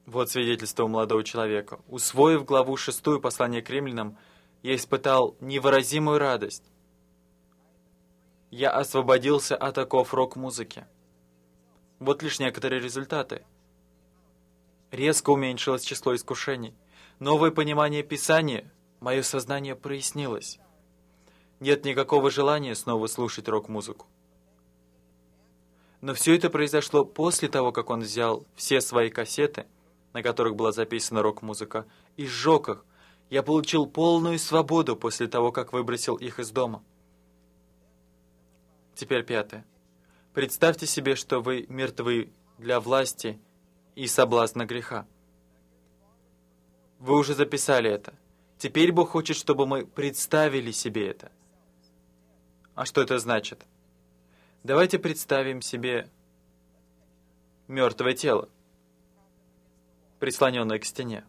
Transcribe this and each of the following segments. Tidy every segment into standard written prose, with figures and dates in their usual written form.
Вот свидетельство у молодого человека. Усвоив главу 6 послания к римлянам, я испытал невыразимую радость. Я освободился от оков рок-музыки. Вот лишь некоторые результаты. Резко уменьшилось число искушений. Новое понимание Писания, мое сознание прояснилось. Нет никакого желания снова слушать рок-музыку. Но все это произошло после того, как он взял все свои кассеты, на которых была записана рок-музыка, и сжег их. Я получил полную свободу после того, как выбросил их из дома. Теперь 5. Представьте себе, что вы мертвы для власти и соблазна греха. Вы уже записали это. Теперь Бог хочет, чтобы мы представили себе это. А что это значит? Давайте представим себе мертвое тело, прислоненное к стене.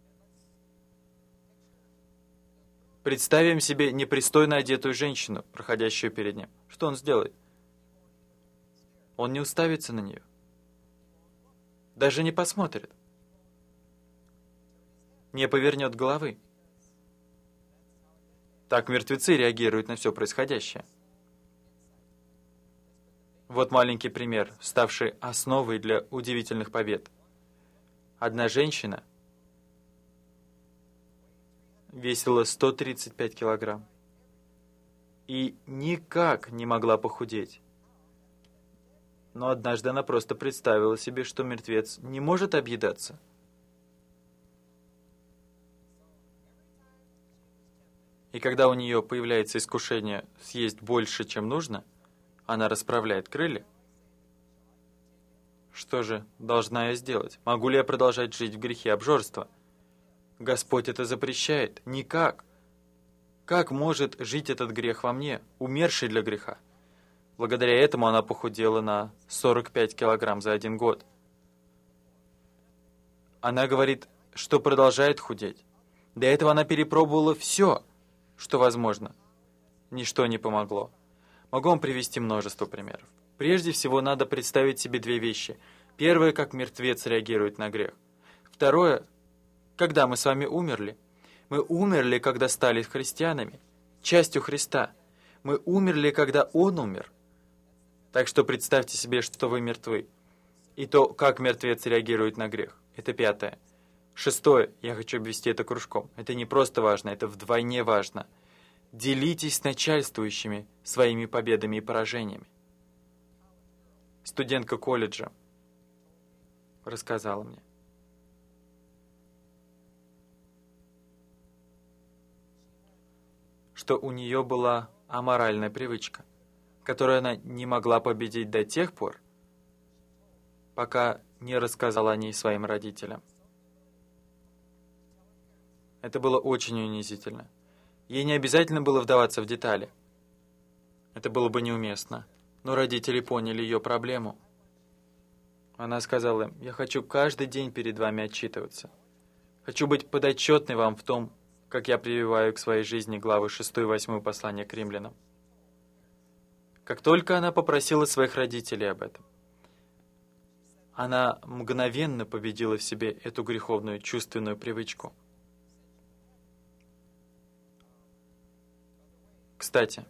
Представим себе непристойно одетую женщину, проходящую перед ним. Что он сделает? Он не уставится на нее. Даже не посмотрит. Не повернет головы. Так мертвецы реагируют на все происходящее. Вот маленький пример, ставший основой для удивительных побед. Одна женщина весила 135 килограмм и никак не могла похудеть. Но однажды она просто представила себе, что мертвец не может объедаться. И когда у нее появляется искушение съесть больше, чем нужно, она расправляет крылья. Что же должна я сделать? Могу ли я продолжать жить в грехе обжорства? Господь это запрещает. Никак. Как может жить этот грех во мне, умерший для греха? Благодаря этому она похудела на 45 килограмм за 1 год. Она говорит, что продолжает худеть. До этого она перепробовала все, что возможно. Ничто не помогло. Могу вам привести множество примеров. Прежде всего, надо представить себе 2 вещи. Первое, как мертвец реагирует на грех. Второе, когда мы с вами умерли. Мы умерли, когда стали христианами, частью Христа. Мы умерли, когда Он умер. Так что представьте себе, что вы мертвы. И то, как мертвец реагирует на грех. Это 5. 6. Я хочу обвести это кружком. Это не просто важно, это вдвойне важно. Делитесь с начальствующими своими победами и поражениями. Студентка колледжа рассказала мне. Что у нее была аморальная привычка, которую она не могла победить до тех пор, пока не рассказала о ней своим родителям. Это было очень унизительно. Ей не обязательно было вдаваться в детали. Это было бы неуместно. Но родители поняли ее проблему. Она сказала им: «Я хочу каждый день перед вами отчитываться. Хочу быть подотчетной вам в том, как я прививаю к своей жизни главы 6 и 8 послания к римлянам». Как только она попросила своих родителей об этом, она мгновенно победила в себе эту греховную чувственную привычку. Кстати,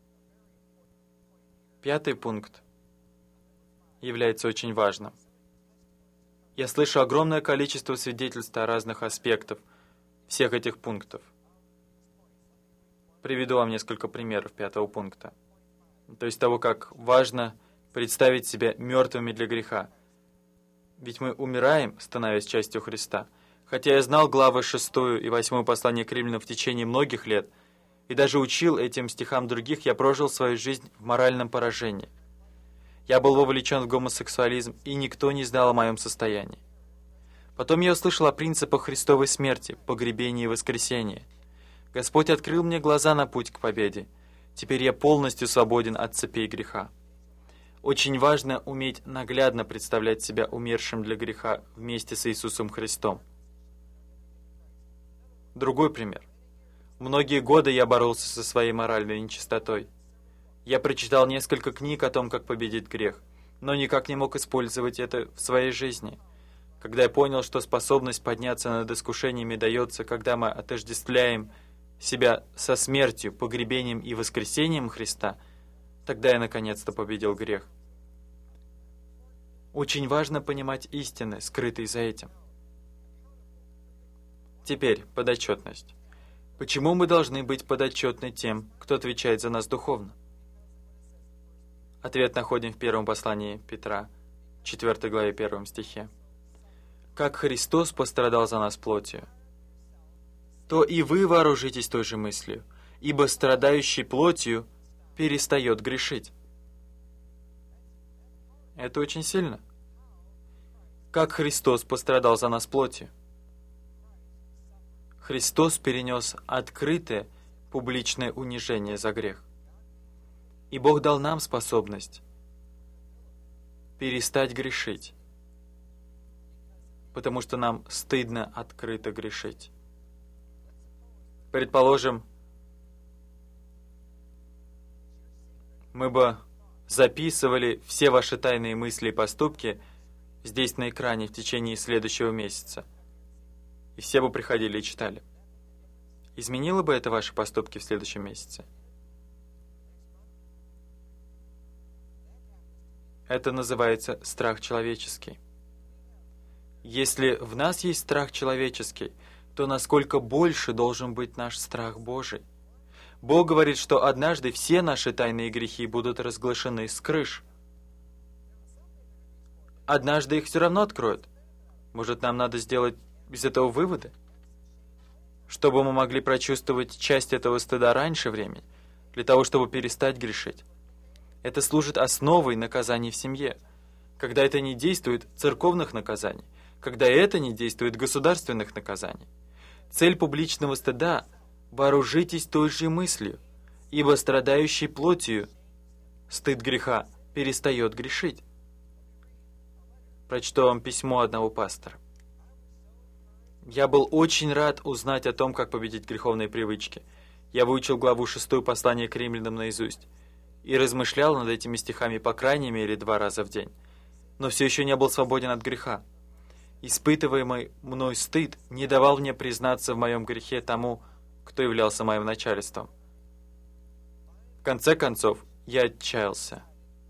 5 пункт является очень важным. Я слышу огромное количество свидетельств о разных аспектах всех этих пунктов. Приведу вам несколько примеров 5 пункта. То есть того, как важно представить себя мертвыми для греха. Ведь мы умираем, становясь частью Христа. Хотя я знал главы 6 и 8 послания к римлянам в течение многих лет, и даже учил этим стихам других, я прожил свою жизнь в моральном поражении. Я был вовлечен в гомосексуализм, и никто не знал о моем состоянии. Потом я услышал о принципах Христовой смерти, погребении и воскресении. Господь открыл мне глаза на путь к победе. Теперь я полностью свободен от цепей греха. Очень важно уметь наглядно представлять себя умершим для греха вместе с Иисусом Христом. Другой пример. Многие годы я боролся со своей моральной нечистотой. Я прочитал несколько книг о том, как победить грех, но никак не мог использовать это в своей жизни. когда я понял, что способность подняться над искушениями дается, когда мы отождествляем себя со смертью, погребением и воскресением Христа, тогда я наконец-то победил грех. Очень важно понимать истины, скрытые за этим. Теперь подотчетность. Почему мы должны быть подотчетны тем, кто отвечает за нас духовно? Ответ находим в первом послании Петра, 4 главе 1 стихе. «Как Христос пострадал за нас плотью, то и вы вооружитесь той же мыслью, ибо страдающий плотью перестает грешить». Это очень сильно. Как Христос пострадал за нас плотью. Христос перенес открытое, публичное унижение за грех. И Бог дал нам способность перестать грешить, потому что нам стыдно открыто грешить. Предположим, мы бы записывали все ваши тайные мысли и поступки здесь на экране в течение следующего месяца, и все бы приходили и читали. Изменило бы это ваши поступки в следующем месяце? Это называется страх человеческий. Если в нас есть страх человеческий, то насколько больше должен быть наш страх Божий? Бог говорит, что однажды все наши тайные грехи будут разглашены с крыш. Однажды их все равно откроют. Может, нам надо сделать из этого выводы? Чтобы мы могли прочувствовать часть этого стыда раньше времени, для того, чтобы перестать грешить. Это служит основой наказаний в семье, когда это не действует церковных наказаний, когда это не действует государственных наказаний. Цель публичного стыда – вооружитесь той же мыслью, ибо страдающий плотью, стыд греха, перестает грешить. Прочту вам письмо одного пастора. Я был очень рад узнать о том, как победить греховные привычки. Я выучил главу 6 послания к римлянам наизусть и размышлял над этими стихами по крайней мере 2 раза в день, но все еще не был свободен от греха. Испытываемый мной стыд не давал мне признаться в моем грехе тому, кто являлся моим начальством. В конце концов, я отчаялся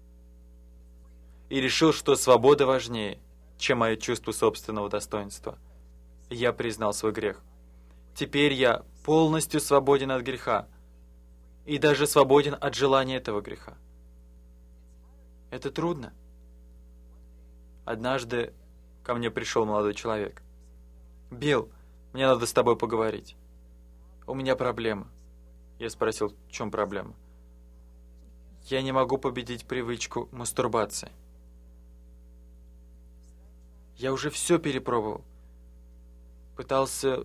и решил, что свобода важнее, чем мое чувство собственного достоинства. Я признал свой грех. Теперь я полностью свободен от греха и даже свободен от желания этого греха. Это трудно. Однажды ко мне пришел молодой человек. «Билл, мне надо с тобой поговорить. У меня проблема». Я спросил, в чем проблема? «Я не могу победить привычку мастурбации. Я уже все перепробовал. Пытался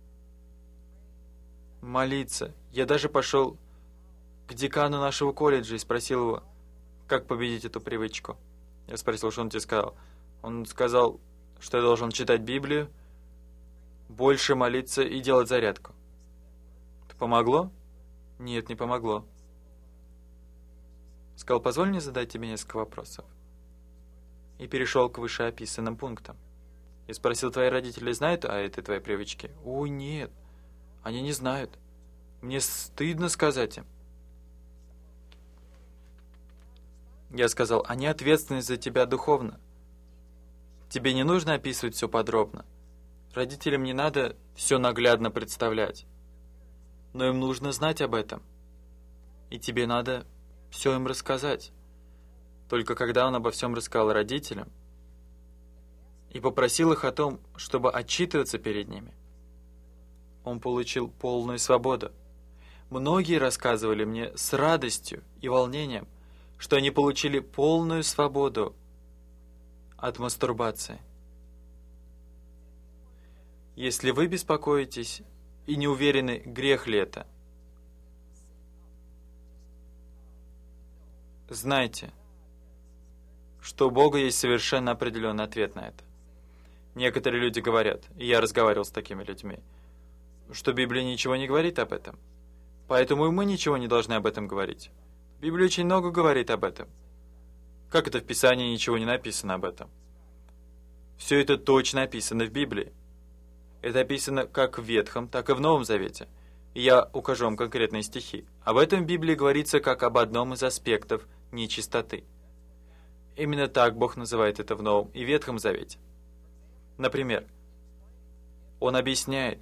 молиться. Я даже пошел к декану нашего колледжа и спросил его, как победить эту привычку. Я спросил, что он тебе сказал. Он сказал, что я должен читать Библию, больше молиться и делать зарядку. Это помогло? Нет, не помогло. Сказал, позволь мне задать тебе несколько вопросов. И перешел к вышеописанным пунктам. Я спросил, твои родители знают о этой твоей привычке? Ой, нет, они не знают. Мне стыдно сказать им. Я сказал, они ответственны за тебя духовно. Тебе не нужно описывать все подробно. Родителям не надо все наглядно представлять. Но им нужно знать об этом. И тебе надо все им рассказать. Только когда он обо всем рассказал родителям и попросил их о том, чтобы отчитываться перед ними, он получил полную свободу. Многие рассказывали мне с радостью и волнением, что они получили полную свободу от мастурбации. Если вы беспокоитесь и не уверены, грех ли это, знайте, что у Бога есть совершенно определенный ответ на это. Некоторые люди говорят, и я разговаривал с такими людьми, что Библия ничего не говорит об этом, поэтому и мы ничего не должны об этом говорить. Библия очень много говорит об этом. Как это в Писании ничего не написано об этом? Все это точно описано в Библии. Это описано как в Ветхом, так и в Новом Завете. И я укажу вам конкретные стихи. Об этом в Библии говорится как об одном из аспектов нечистоты. Именно так Бог называет это в Новом и Ветхом Завете. Например, Он объясняет,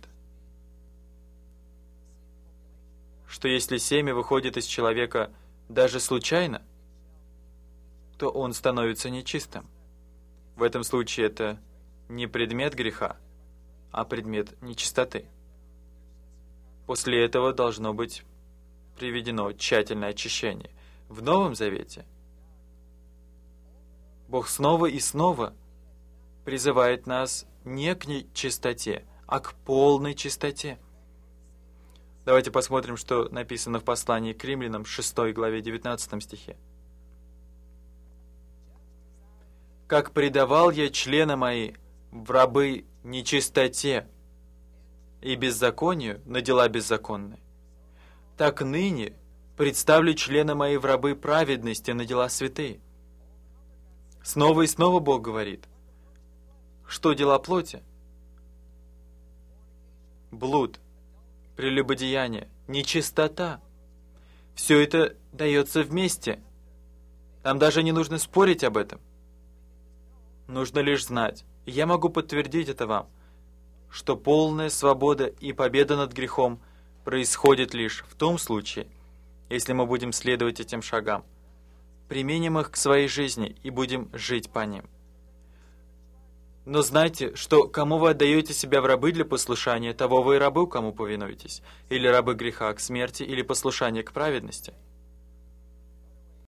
что если семя выходит из человека даже случайно, то он становится нечистым. В этом случае это не предмет греха, а предмет нечистоты. После этого должно быть приведено тщательное очищение. В Новом Завете Бог снова и снова призывает нас не к нечистоте, а к полной чистоте. Давайте посмотрим, что написано в послании к Римлянам, 6 главе, 19 стихе. «Как предавал я члены мои в рабы нечистоте и беззаконию на дела беззаконные, так ныне представлю члены мои в рабы праведности на дела святые». Снова и снова Бог говорит, что дела плоти? Блуд, прелюбодеяние, нечистота. Все это дается вместе. Нам даже не нужно спорить об этом. Нужно лишь знать, и я могу подтвердить это вам, что полная свобода и победа над грехом происходит лишь в том случае, если мы будем следовать этим шагам, применим их к своей жизни и будем жить по ним. Но знайте, что кому вы отдаете себя в рабы для послушания, того вы и рабы, кому повинуетесь, или рабы греха к смерти, или послушания к праведности.